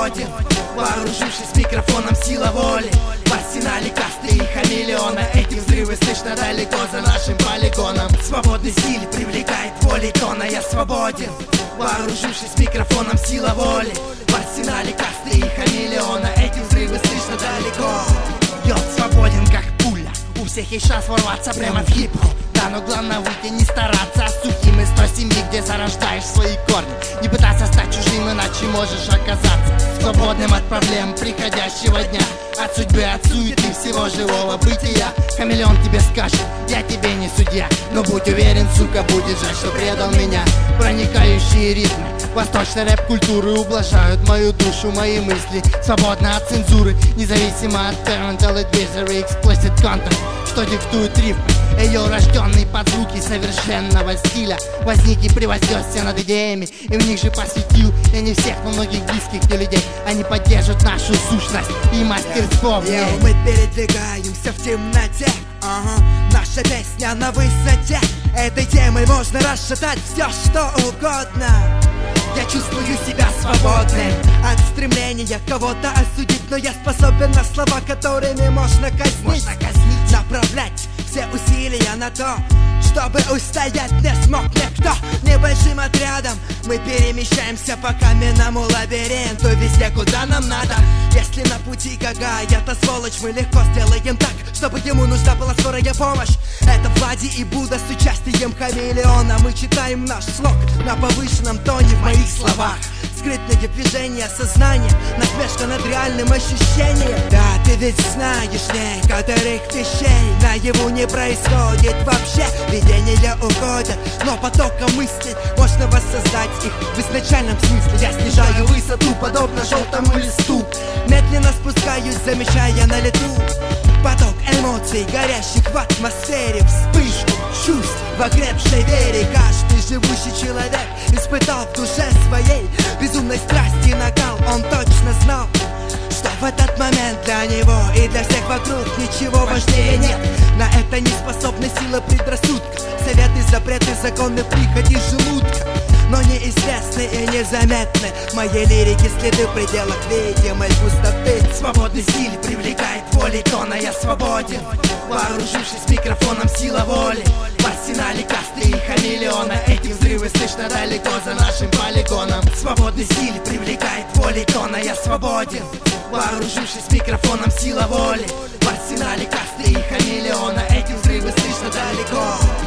свободен. Вооружившись микрофоном, сила воли. В арсенале касты и хамелеона. Эти взрывы слышно далеко за нашим полигоном. Свободный стиль привлекает волей тона. Я свободен. Вооружившись микрофоном, сила воли. В арсенале касты и хамелеона. Эти взрывы слышно далеко. Я свободен как пуля. У всех есть шанс ворваться прямо в хип-хоп. Да, но главное выйти не стараться. Сухим из той семьи, где зарождаешь свои корни. Не пытаться стать чужим, иначе можешь оказаться свободным от проблем приходящего дня. От судьбы, от суеты всего живого бытия. Хамелеон тебе скажет, я тебе не судья. Но будь уверен, сука, будет жаль, что предал меня. Проникающие ритмы восточной рэп-культуры ублажают мою душу, мои мысли. Свободно от цензуры, независимо от parental advisory, explicit content, что диктует рифмы. Ее рожденный под звуки совершенного стиля возник и превознесся над идеями, и в них же посвятил я не всех, но многих близких мне людей. Они поддержат нашу сущность и мастерство в ней. Мы передвигаемся в темноте, наша песня на высоте. Этой темой можно расшатать все, что угодно. Я чувствую себя свободным от стремления кого-то осудить, но я способен на слова, которыми можно казнить. Направлять все усилия на то, чтобы устоять не смог никто. Небольшим отрядом мы перемещаемся по каменному лабиринту везде, куда нам надо. Если на пути какая-то сволочь, мы легко сделаем так, чтобы ему нужна была скорая помощь. Это Влади и Будда с участием хамелеона. Мы читаем наш слог на повышенном тоне в моих словах. Скрытные движения сознания, насмешка над реальным ощущением. Да, ты ведь знаешь, некоторых вещей наяву не происходит вообще. Видения уходят, но потоком мыслей можно воссоздать их в изначальном смысле. Я снижаю высоту, подобно желтому листу. Медленно спускаюсь, замечая на лету поток эмоций, горящих в атмосфере. Вспышку чувств в окрепшей вере. Каждый живущий человек испытал в душе своей безумной страсти накал. Он точно знал, что в этот момент для него и для всех вокруг ничего важнее нет. На это не способны сила предрассудка, советы, запреты, законы прихоти желудка. Но неизвестны и незаметны моей лирики следы в пределах видимой пустоты. Свободный стиль привлекает волей тона. Я свободен. Вооружившись микрофоном, сила воли. В арсенале касты и хамелеона. Эти взрывы слышно далеко за нашим полигоном. Свободный стиль привлекает волей тона. Я свободен. Вооружившись микрофоном, сила воли. В арсенале касты и хамелеона. Эти взрывы слышно далеко.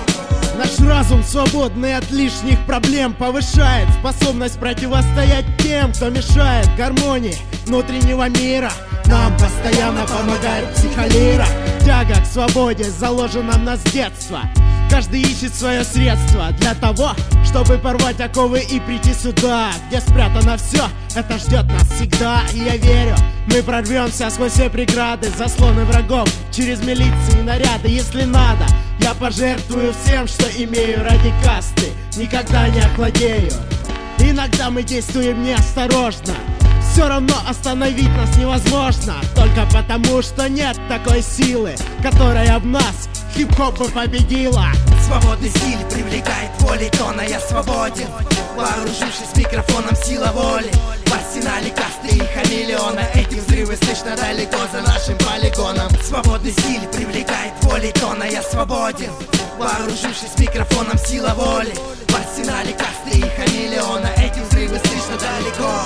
Наш разум, свободный от лишних проблем, повышает способность противостоять тем, кто мешает гармонии внутреннего мира. Нам постоянно помогает психолира. Тяга к свободе заложена в нас с детства. Каждый ищет свое средство для того, чтобы порвать оковы и прийти сюда, где спрятано все, это ждет нас всегда. И я верю, мы прорвемся сквозь все преграды, заслоны врагов, через милиции и наряды. Если надо, я пожертвую всем, что имею ради касты. Никогда не охладею. Иногда мы действуем неосторожно, все равно остановить нас невозможно. Только потому, что нет такой силы, которая в нас хип-хоп бы победила. Свободный стиль привлекает волей тона. Я свободен. Вооружившись микрофоном, сила воли. В арсенале касты и хамелеона. Эти взрывы слышно далеко за нашим полигоном. Свободный стиль привлекает волей тона. Я свободен. Вооружившись микрофоном, сила воли. В арсенале касты и хамелеона. Эти взрывы слышно далеко.